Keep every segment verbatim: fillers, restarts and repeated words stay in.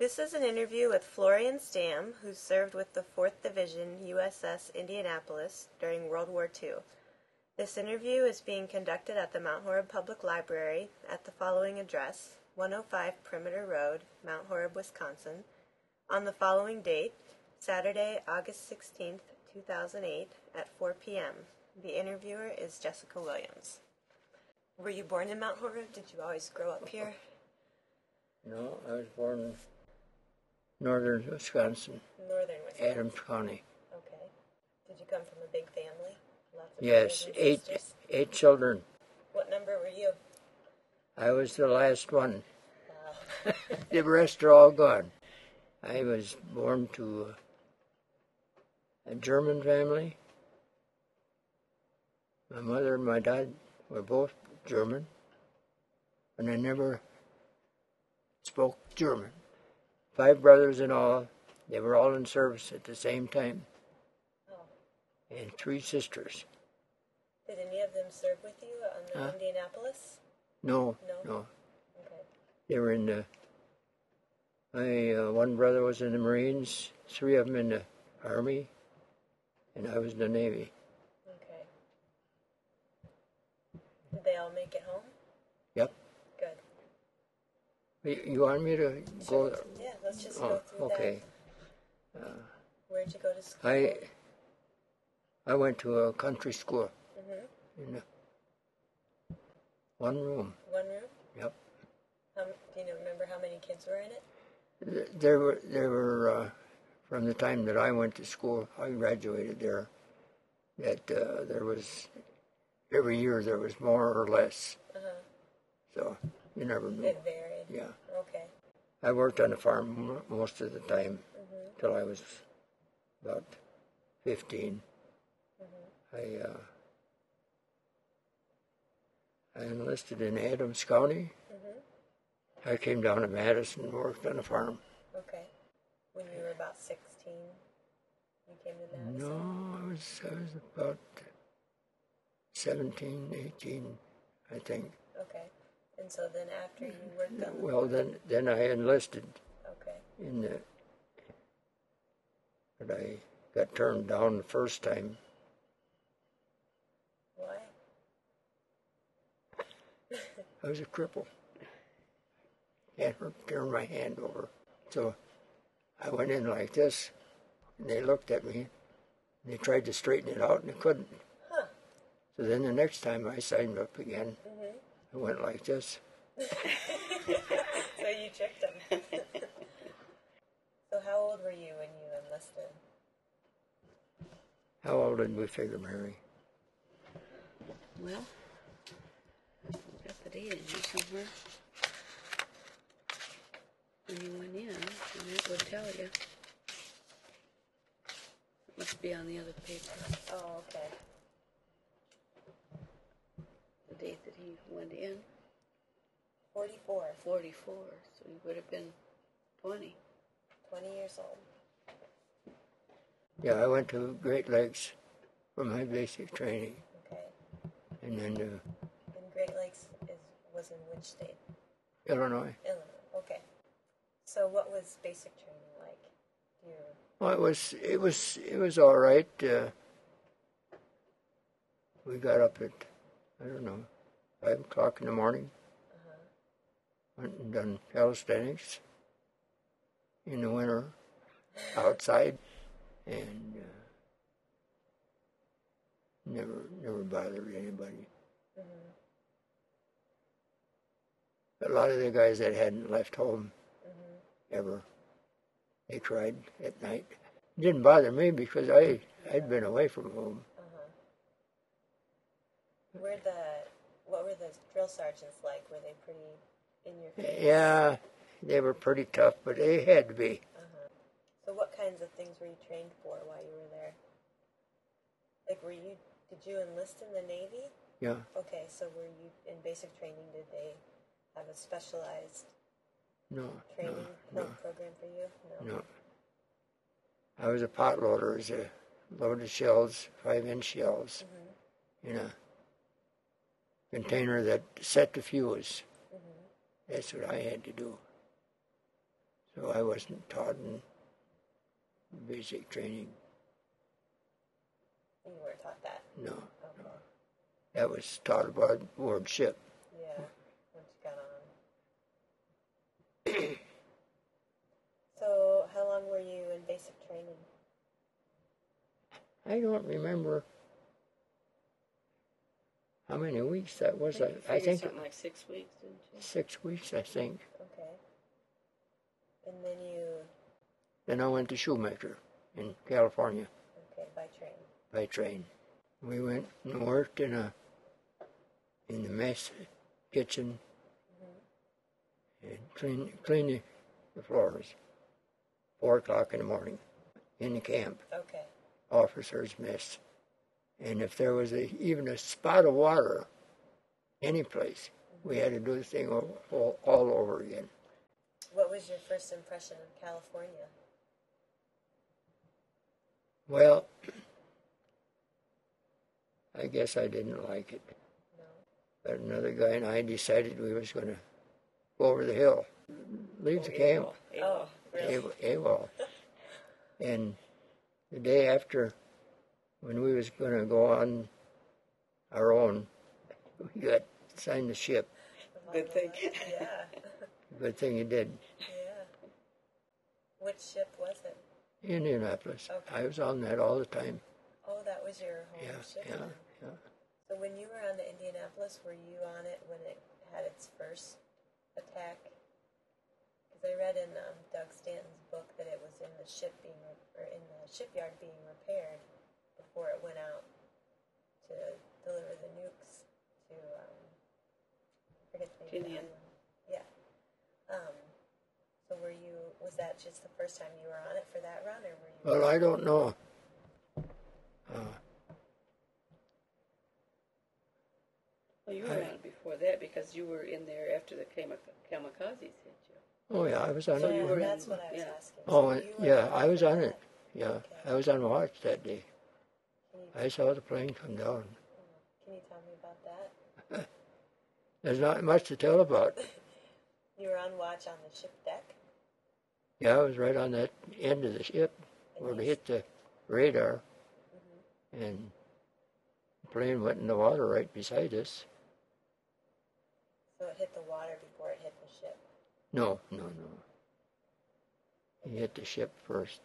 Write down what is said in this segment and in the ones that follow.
This is an interview with Florian Stam, who served with the fourth Division U S S Indianapolis during World War Two. This interview is being conducted at the Mount Horeb Public Library at the following address, one oh five Perimeter Road, Mount Horeb, Wisconsin, on the following date, Saturday, August sixteenth, two thousand eight, at four p.m. The interviewer is Jessica Williams. Were you born in Mount Horeb? Did you always grow up here? No, I was born in northern Wisconsin, Northern Wisconsin. Adams County. Okay. Did you come from a big family? Lots of Yes, brothers and eight sisters? eight children. What number were you? I was the last one. Wow. The rest are all gone. I was born to a German family. My mother and my dad were both German, and I never spoke German. Five brothers in all. They were all in service at the same time. Oh. And three sisters. Did any of them serve with you on the Huh? Indianapolis? No, No? no. Okay. They were in the, my uh, one brother was in the Marines, three of them in the Army, and I was in the Navy. Okay. Did they all make it home? Yep. Good. You, you want me to go? Sure. Yeah, let's just Oh, go through okay. that. Uh, Where'd you go to school? I I went to a country school Mm-hmm. in a, one room. One room? Yep. Um, do you know, remember how many kids were in it? Th- There were there were uh, from the time that I went to school, I graduated there. That uh, there was every year there was more or less. Uh-huh. So you never knew. It varied. Yeah. Okay. I worked on the farm mo- most of the time Mm-hmm. till I was about fifteen. Mm-hmm. I uh, I enlisted in Adams County. Mm-hmm. I came down to Madison and worked on the farm. Okay. When you were about sixteen, you came to Madison? No, I was I was about seventeen, eighteen, I think. Okay. And so then after you worked on the Well, then then I enlisted Okay. in the. But I got turned down the first time. Why? I was a cripple. Can't turn my hand over. So I went in like this, and they looked at me, and they tried to straighten it out, and they couldn't. Huh. So then the next time I signed up again, Mm-hmm. I went like this. So you tricked them. So how old were you when you enlisted? How old did we figure, Mary? Well, got the date in here somewhere. When you went in, and that would tell you. It must be on the other paper. Oh, okay. The date that he went in, forty-four. forty-four, so he would have been twenty. twenty years old. Yeah, I went to Great Lakes for my basic training, Okay. and then to And Great Lakes is was in which state? Illinois. Illinois. Okay. So what was basic training like? Do you Well, it was it was it was all right. Uh, we got up at I don't know five o'clock in the morning. uh-huh. Went and done calisthenics in the winter outside, and uh, never never bothered anybody. Mm-hmm. A lot of the guys that hadn't left home Mm-hmm. ever, they cried at night. It didn't bother me because I I'd been away from home. Uh-huh. Were the what were the drill sergeants like? Were they pretty in your face? Yeah, they were pretty tough, but they had to be. Uh-huh. So what kinds of things were you trained for while you were there? Like, were you, did you enlist in the Navy? Yeah. Okay, so were you, in basic training, did they have a specialized No, training no, pro- no, program for you? no. I was a pot loader, as a loaded shells, five-inch shells, Mm-hmm. in a container that set the fuse. Mm-hmm. That's what I had to do. So I wasn't taught in basic training. You weren't taught that? No. Okay. No. That was taught aboard board ship. Yeah, once you got on. So, how long were you in basic training? I don't remember how many weeks that was. I, I think something like six weeks, didn't you? six weeks, I think. Okay. And then you, Then I went to Shoemaker in California okay, by train. by train. We went and worked in a in the mess kitchen and clean clean the, the floors. Four o'clock in the morning in the camp, Okay. officers' mess. And if there was a, even a spot of water any place, we had to do the thing all, all, all over again. What was your first impression of California? Well, I guess I didn't like it. No. But another guy and I decided we was going to go over the hill, leave the camp, Oh, really? AWOL. And the day after, when we was going to go on our own, we got signed the ship. Good thing. Yeah. Good thing you did. Yeah. Which ship was it? Indianapolis. Okay. I was on that all the time. Oh, that was your home Yeah, ship? yeah, then? yeah. So when you were on the Indianapolis, were you on it when it had its first attack? Because I read in um, Doug Stanton's book that it was in the ship being re- or in the shipyard being repaired before it went out to deliver the nukes to um, I forget the name. of the Tinian. island. Yeah. Um. So were you? Was that just the first time you were on it for that run, or were you? Well, I don't know. Uh, Well, you were on it before that because you were in there after the kamik- kamikazes hit you. oh, yeah, I was on So it. you were in- that's what I was yeah. asking. Oh, So and- you were yeah, on I was for on that? it. Yeah, Okay. I was on watch that day. Can you, I saw the plane come down. can you tell me about that? There's not much to tell about. You were on watch on the ship deck. Yeah, I was right on that end of the ship And where you they s- hit the radar, and the plane went in the water right beside us. So it hit the water before it hit the ship. No, no, no. He hit the ship first.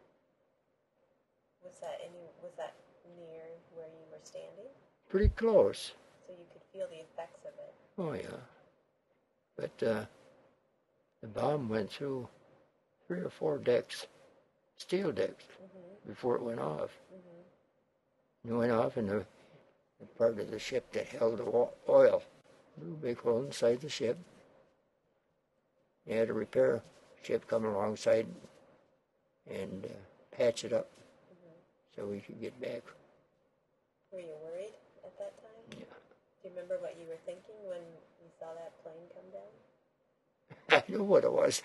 Was that any? Was that near where you were standing? Pretty close. So you could feel the effects of it. Oh, yeah. But uh, the bomb went through three or four decks, steel decks, Mm-hmm. before it went off. Mm-hmm. It went off in the, the part of the ship that held the wa- oil. Blew a big hole inside the ship. They had a repair ship come alongside and uh, patch it up so we could get back. Were you worried at that time? Yeah. Do you remember what you were thinking when you saw that plane come down? I knew what it was.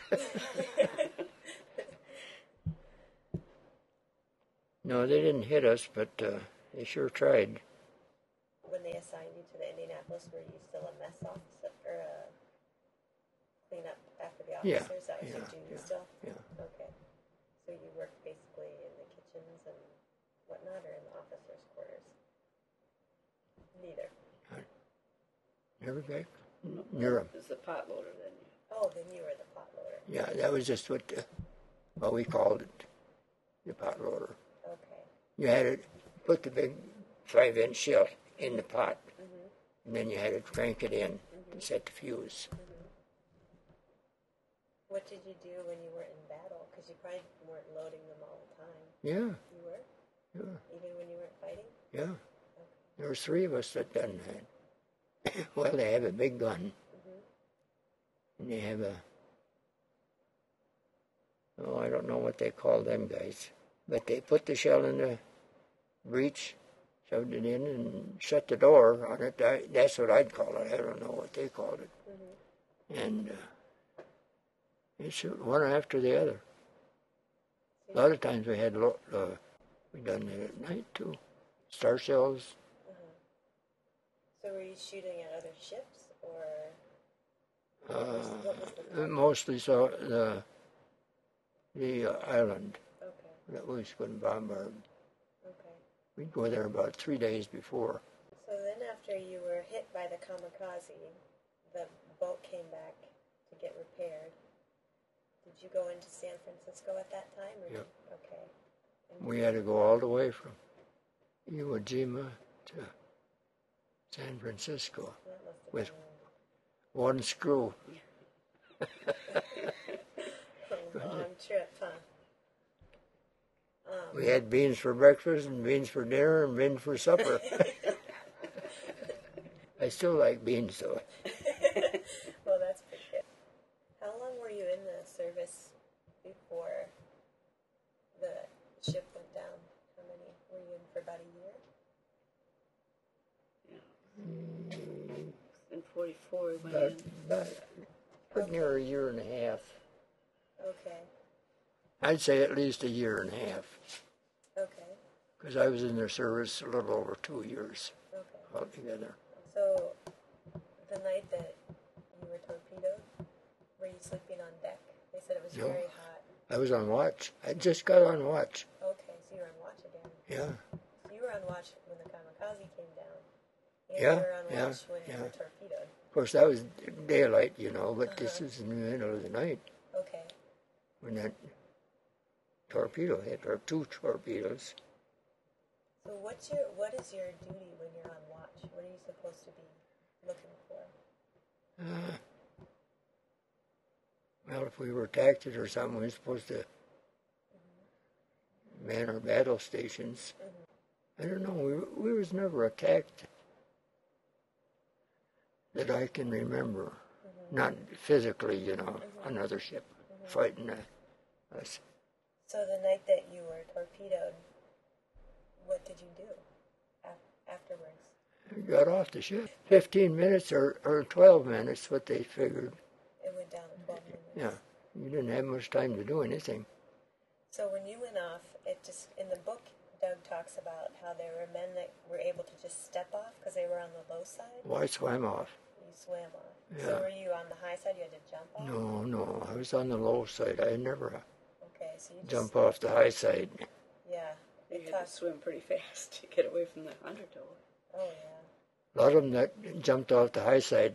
No, they didn't hit us, but uh, they sure tried. When they assigned you to the Indianapolis, were you still a mess officer or a cleanup after the Yeah, officers? That was your yeah, duty yeah, still? yeah. Okay. So you worked basically in the kitchens and whatnot, or in the officers' quarters? Neither. Never back near them. It was the pot loader then. Oh, then you were the pot loader. Yeah, that was just what, the, what we called it, the pot loader. Okay. You had to put the big five-inch shell in the pot, Mm-hmm. and then you had to crank it in to set the fuse. What did you do when you were in battle? Because you probably weren't loading them all the time. Yeah, You were? yeah, Even when you weren't fighting? yeah. There was three of us that done that. Well, they have a big gun, and they have a, oh, I don't know what they call them guys, but they put the shell in the breech, shoved it in, and shut the door on it. I, that's what I'd call it. I don't know what they called it. And uh, they shoot one after the other. A lot of times we had, lo- uh, we done it at night too. Star shells. So were you shooting at other ships, or Uh, what was the mostly so the the uh, island Okay. that we was going to bombard. Okay. We'd go there about three days before. So then after you were hit by the kamikaze, the boat came back to get repaired. Did you go into San Francisco at that time? Or Yep. Okay. And We had to go all the way from Iwo Jima to San Francisco that must have with been one screw. a long trip, huh? Um, We had beans for breakfast and beans for dinner and beans for supper. I still like beans though. well, that's pretty good. How long were you in the service before the ship went down? How many? Were you in for about a year? In forty-four, we went About, in. about pretty near a year and a half. Okay. I'd say at least a year and a half. Okay. Because I was in their service a little over two years Okay. altogether. So, the night that you were torpedoed, were you sleeping on deck? They said it was No. very hot. I was on watch. I just got on watch. Okay, so you were on watch again. Yeah. So you were on watch when the kamikaze came down. And Yeah, you were on yeah, watch when you yeah. were torpedoed. Of course, that was daylight, you know, but this is in the middle of the night Okay. when that torpedo hit, or two torpedoes. So what's your what is your duty when you're on watch? What are you supposed to be looking for? Uh, well, if we were attacked or something, we were supposed to man our battle stations. Mm-hmm. I don't know. We we was never attacked that I can remember. Mm-hmm. Not physically, you know, Mm-hmm. another ship Mm-hmm. fighting uh, us. So the night that you were torpedoed, what did you do af- afterwards? We got off the ship. Fifteen minutes or, or twelve minutes, what they figured. It went down to twelve minutes. Yeah, you didn't have much time to do anything. So when you went off, it just in the book, Doug talks about how there were men that were able to just step off because they were on the low side. Well, I swam off. You swam off. So Yeah. were you on the high side? You had to jump off. No, no, I was on the low side. I never Okay, so you just jump off the high side. Yeah. You It had to talks. swim pretty fast to get away from the undertow. Oh yeah. A lot of them that jumped off the high side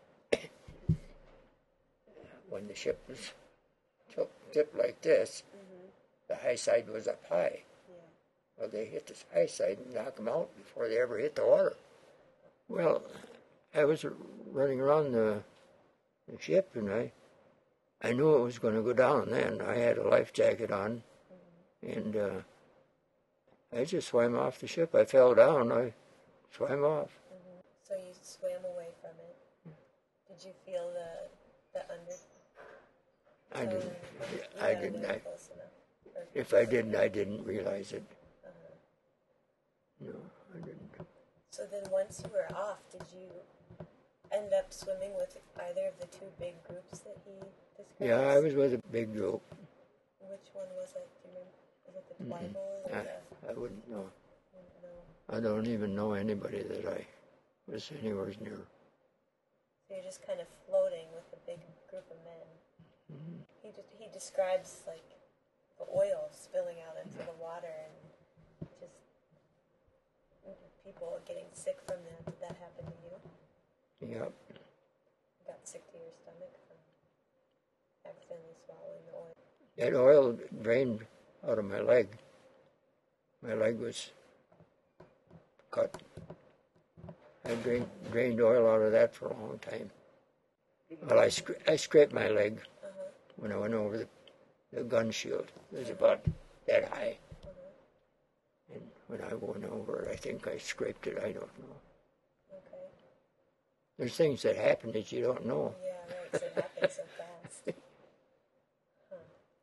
when the ship was tilt, tipped like this, Mhm. the high side was up high. Yeah. Well, they hit the high side and knock them out before they ever hit the water. Well, I was running around the, the ship and I, I knew it was going to go down then. I had a life jacket on and uh, I just swam off the ship. I fell down. I swam off. Mhm. So you swam away from it. Did you feel the the under? I didn't. You I had didn't. it I, close enough. Or- if I didn't, I didn't realize it. Uh-huh. No, I didn't. So then, once you were off, did you end up swimming with either of the two big groups that he describes? Yeah, I was with a big group. Which one was it? Do you remember? Was it the Mm-mm. Twybull or I, the? I wouldn't know. No. I don't even know anybody that I was anywhere near. So you're just kind of floating with a big group of men. Mhm. He just, he describes like the oil spilling out into the water and just people getting sick from that. Did that happen to you? Yep. You got sick to your stomach from accidentally swallowing the oil. That oil drained out of my leg. My leg was cut. I drained, drained oil out of that for a long time. Well, I, scra- I scraped my leg Uh-huh. when I went over the, the gun shield. It was about that high. Uh-huh. And when I went over it, I think I scraped it. I don't know. Okay. There's things that happen that you don't know. Yeah, right. So it happened so fast. Huh.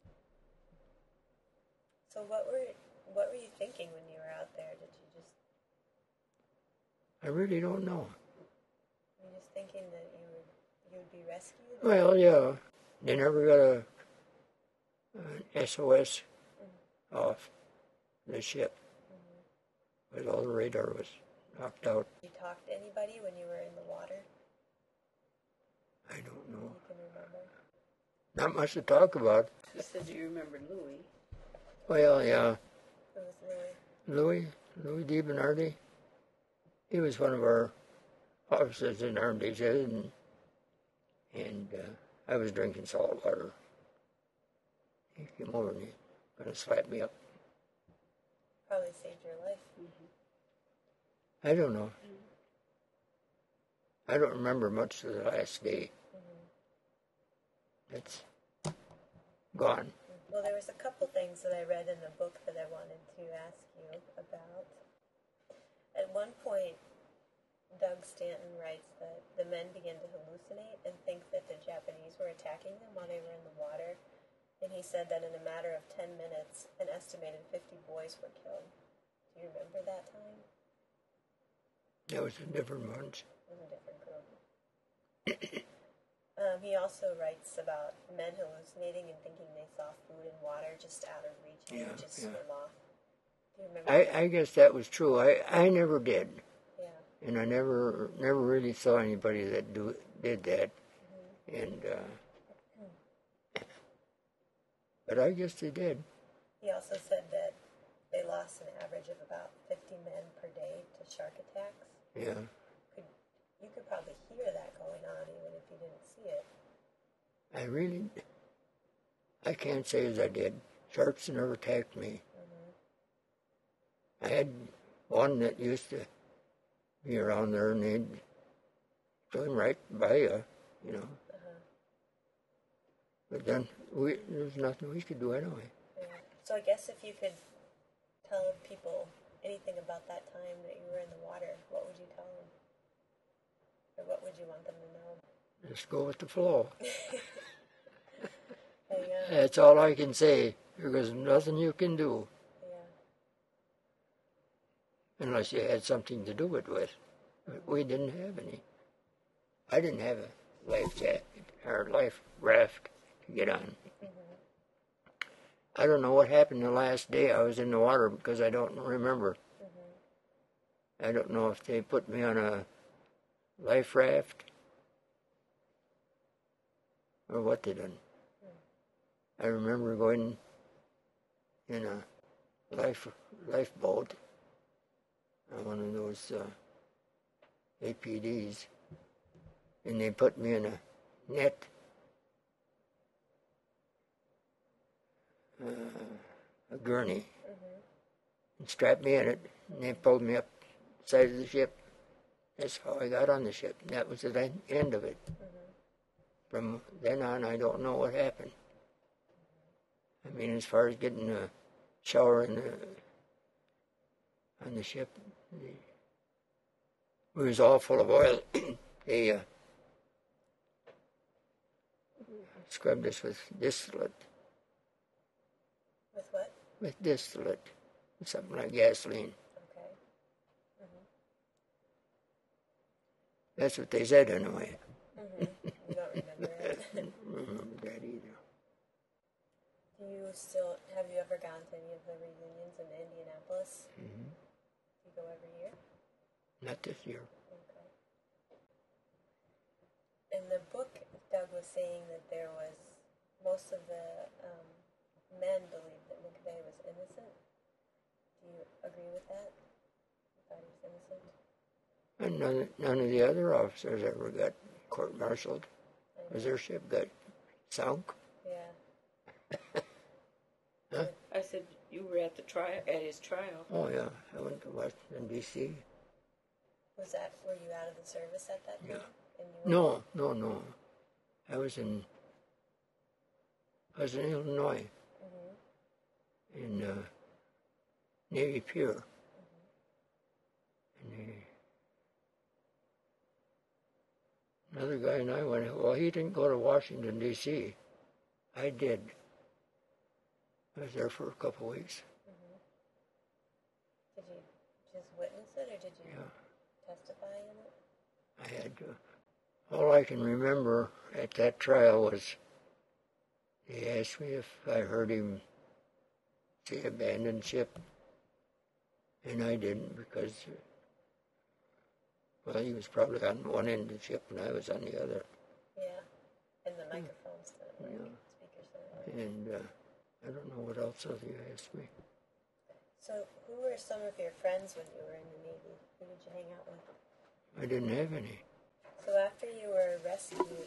So what were what were you thinking when you were out there? Did you just I really don't know. were you just thinking that you would you would be rescued? Well, yeah. They never got a an S O S off the ship. But all the radar was knocked out. Did you talk to anybody when you were in the water? I don't know. You can remember. Not much to talk about. You said you remembered Louis. Well, yeah, Who was Louis? Louis, Louis DiBernardi. He was one of our officers in Armed H S, and, and uh, I was drinking salt water. He came over and he was going to slap me up. Probably saved your life. I don't know. I don't remember much of the last day. It's gone. Well, there was a couple things that I read in the book that I wanted to ask you about. At one point, Doug Stanton writes that the men began to hallucinate and think that the Japanese were attacking them while they were in the water. And he said that in a matter of ten minutes, an estimated fifty boys were killed. Do you remember that time? That was a different bunch. It was a different group. um, he also writes about men hallucinating and thinking they saw food and water just out of reach and Yeah, would just yeah. swim off. Do you remember I, that? I guess that was true. I, I never did. Yeah. And I never never really saw anybody that do did that. Mm-hmm. And uh, but I guess they did. He also said that they lost an average of about fifty men per day to shark attacks. Yeah. Could, you could probably hear that going on even if you didn't see it. I really, I can't say as I did. Sharks never attacked me. Mm-hmm. I had one that used to be around there, and they'd swim right by you, you know. Uh-huh. But then we, there was nothing we could do anyway. Yeah. So I guess if you could tell people anything about that time that you were in the water, what would you tell them? Or what would you want them to know? Just go with the flow. Hey, uh, That's all I can say. There's nothing you can do yeah. unless you had something to do it with. But we didn't have any. I didn't have a life jacket or life raft to get on. I don't know what happened the last day I was in the water because I don't remember. Mm-hmm. I don't know if they put me on a life raft or what they done. Mm. I remember going in a life lifeboat on one of those uh, A P Ds, and they put me in a net. Uh, a gurney, mm-hmm. and strapped me in it, and they pulled me up the side of the ship. That's how I got on the ship. And that was the end of it. Mm-hmm. From then on, I don't know what happened. I mean, as far as getting a shower in the, on the ship, it was all full of oil. They uh, scrubbed us with distillate. With what? With distillate, something like gasoline. Okay. Mm-hmm. That's what they said anyway. Mm-hmm. You don't remember it? I don't remember that either. Do you still, have you ever gone to any of the reunions in Indianapolis? Mm-hmm. Do you go every year? Not this year. Okay. In the book, Doug was saying that there was, most of the um, men believed that McVeigh was innocent. Do you agree with that? You thought he was innocent? And none, none of the other officers ever got court-martialed. Was their ship got sunk? Yeah. Huh? I said you were at the trial, at his trial. Oh, yeah. I went to Washington, D C Was that, were you out of the service at that time? Yeah. And you No, no, no. I was in, I was in Illinois, mm-hmm. in uh, Navy Pier. Mm-hmm. And he, another guy and I went, well, he didn't go to Washington, D C I did. I was there for a couple of weeks. Mm-hmm. Did you just witness it, or did you Yeah. testify in it? I had to. All I can remember at that trial was he asked me if I heard him say abandoned ship, and I didn't because, well, he was probably on one end of the ship and I was on the other. Yeah, and the microphones didn't work. Yeah. And uh, I don't know what else other you asked me. So, who were some of your friends when you were in the Navy? Who did you hang out with? I didn't have any. So, after you were rescued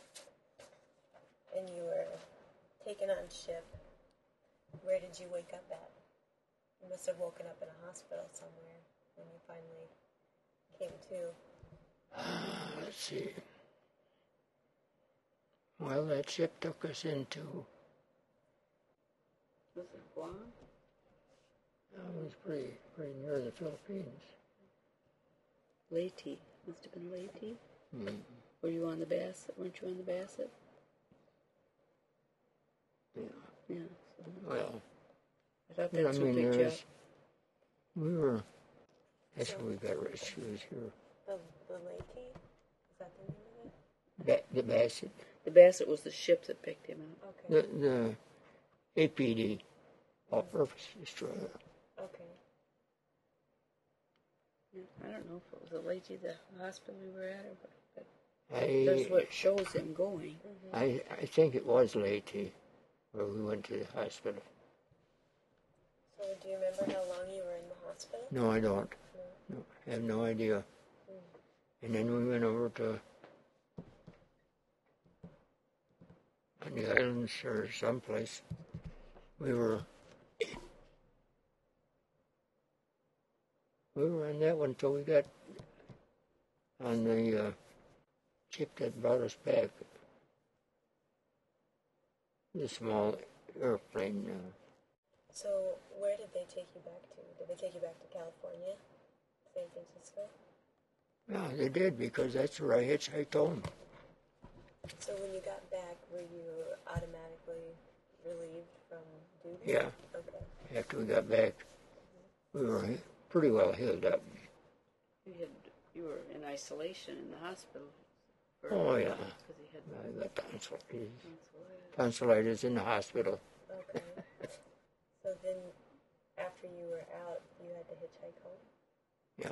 and you were taken on ship, where did you wake up at? You must have woken up in a hospital somewhere when you finally came to. Uh, let's see. Well, that ship took us into. Was it Guam? It was pretty, pretty near the Philippines. Leyte. Must have been Leyte. Mm. Were you on the Bassett? Weren't you on the Bassett? Yeah. Yeah. Well, I thought yeah, I that's who mean, picked you up. there's. We were. That's where we got rescued here. The, the Leyte? Is that the name of it? Ba- the Bassett. The Bassett was the ship that picked him up. Okay. The, the A P D, all-purpose destroyer. Okay. Yeah, I don't know if it was the Leyte, the hospital we were at, or what, but I, that's what shows him going. I, I think it was Leyte where we went to the hospital. So, do you remember how long you were in the hospital? No, I don't. No, I have no idea. And then we went over to on the islands or someplace. We were we were on that one till we got on the uh, ship that brought us back. The small airplane. Uh, So, where did they take you back to? Did they take you back to California? San Francisco? yeah, they did because that's where I hitchhiked home. So, when you got back, were you automatically relieved from duty? Yeah, Okay. after we got back, we were pretty well healed up. You had you were in isolation in the hospital. For, Oh, yeah. Because he had I got tonsillitis. tonsillitis. Tonsillitis in the hospital. Okay. So then, after you were out, you had to hitchhike home? Yeah.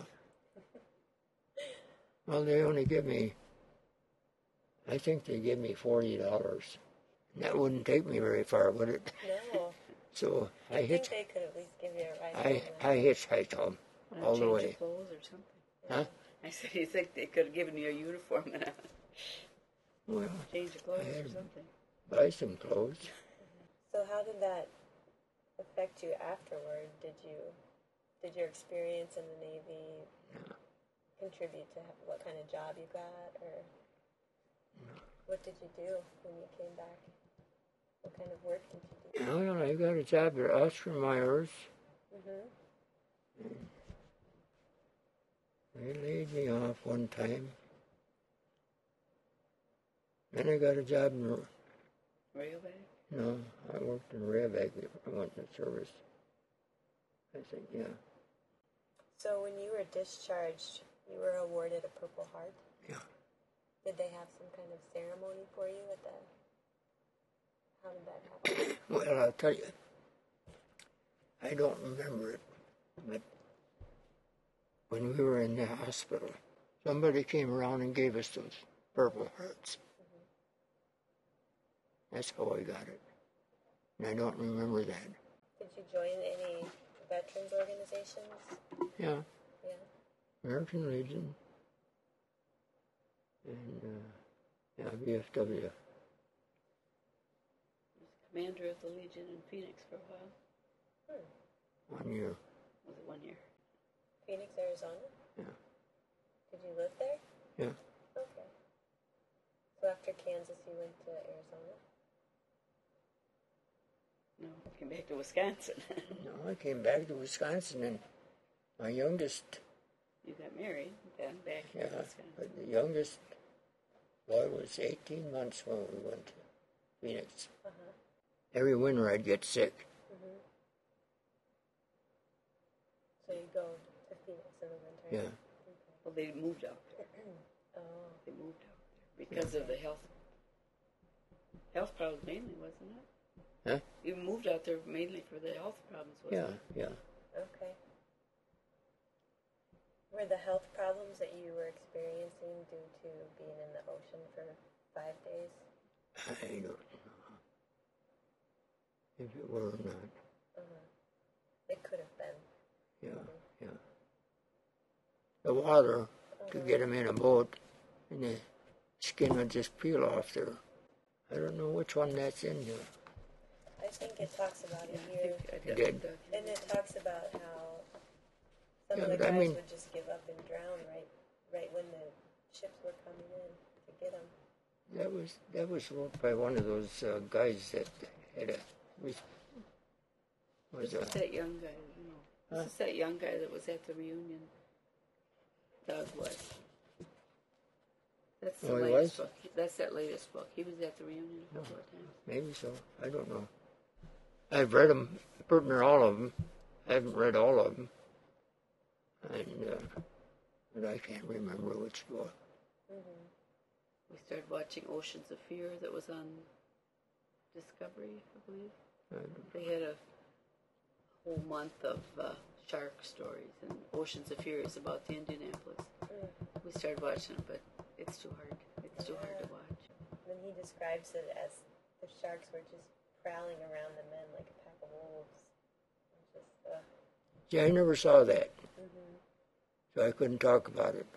Well, they only give me, I think they give me forty dollars. And that wouldn't take me very far, would it? No. So I I think hitch, they could at least give you a ride I, home then. I hitchhiked home Want all to the change way. your clothes or something? Huh? I said, you think they could have given you a uniform and a Well, change of clothes I or had- something? buy some clothes. So how did that affect you afterward? Did you, did your experience in the Navy contribute to what kind of job you got, or what did you do when you came back? What kind of work did you do? Well, I got a job at Oscar Myers. Mm-hmm. They laid me off one time. Then I got a job in, Railway? no, I worked in Railback. I went in the service. I think, yeah. So when you were discharged, you were awarded a Purple Heart. Yeah. Did they have some kind of ceremony for you at the? How did that happen? Well, I'll tell you, I don't remember it, but when we were in the hospital, somebody came around and gave us those Purple Hearts. That's how I got it. And I don't remember that. Did you join any veterans organizations? Yeah, Yeah. American Legion and uh, yeah, V F W. Commander of the Legion in Phoenix for a while. Hmm. One year. Was it one year? Phoenix, Arizona? Yeah. Did you live there? Yeah. Okay. So after Kansas, you went to Arizona? No, I came back to Wisconsin. No, I came back to Wisconsin and my youngest, You got married, then back to yeah, Wisconsin. but the youngest boy was eighteen months when we went to Phoenix. Uh-huh. Every winter I'd get sick. Mm-hmm. So you go to Phoenix in the winter? Yeah. Well, they moved out there. Oh. They moved out there because of the health health problems mainly, wasn't it? Huh? You moved out there mainly for the health problems, wasn't Yeah, it? yeah. Okay. Were the health problems that you were experiencing due to being in the ocean for five days? I don't know. if it were or not. Uh-huh. It could have been. Yeah, yeah. The water Uh-huh. could get them in a boat, and the skin would just peel off there. I don't know which one that's in here. I think it talks about it Yeah, I here. think I It did. did. And it talks about how some Yeah, of the but I guys mean- would just give up and drown right, right when the ships were coming in to get them. That was that was wrote by one of those uh, guys that had a was was This is a that young guy, you know. This Huh? is that young guy that was at the reunion. Doug was. That's the Oh, he latest was? book. That's that latest book. He was at the reunion a couple of times. maybe so. I don't know. I've read them, pretty near all of them. I haven't read all of them, and uh, but I can't remember which book. Mm-hmm. We started watching Oceans of Fear that was on Discovery, I believe. I don't- They had a whole month of uh, shark stories, and Oceans of Fear is about the Indianapolis. Mm. We started watching it, but it's too hard. It's too hard to watch. Then he describes it as the sharks were just prowling around the men like a pack of wolves. It's just, uh, See, I never saw that, mm-hmm. so I couldn't talk about it.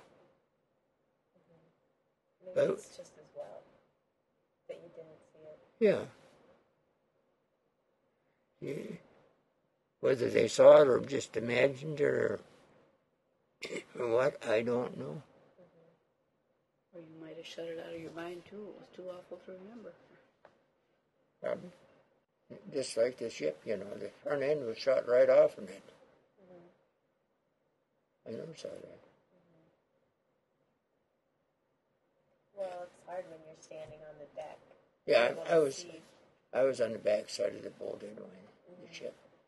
Maybe But- it's just as well that you didn't see it. Yeah. Yeah. Whether they saw it or just imagined it or what, I don't know. Or you might have shut it out of your mind too. It was too awful to remember. Probably. Just like the ship, you know, the front end was shot right off of it. I never saw that. Well, it's hard when you're standing on the deck. Yeah, Able I, to I was see. I was on the back side of the boat anyway, the ship.